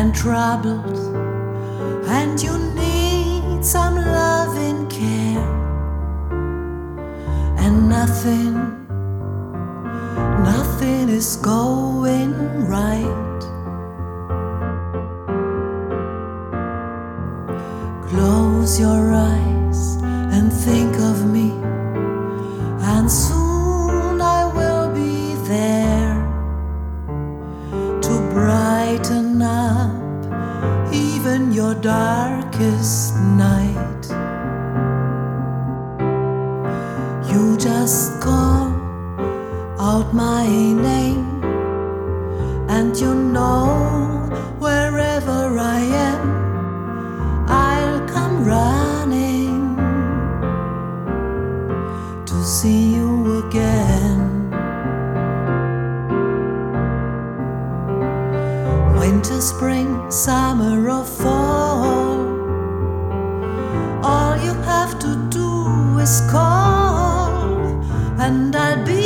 and troubled, and you need some loving care, and nothing is going right. Close your eyes and think of me, and soon I will be there to brighten up even your darkest night. You just call out my name, and you know wherever I am, I'll come running to see you again. Winter, spring, summer or fall, all you have to do is call, and I'll be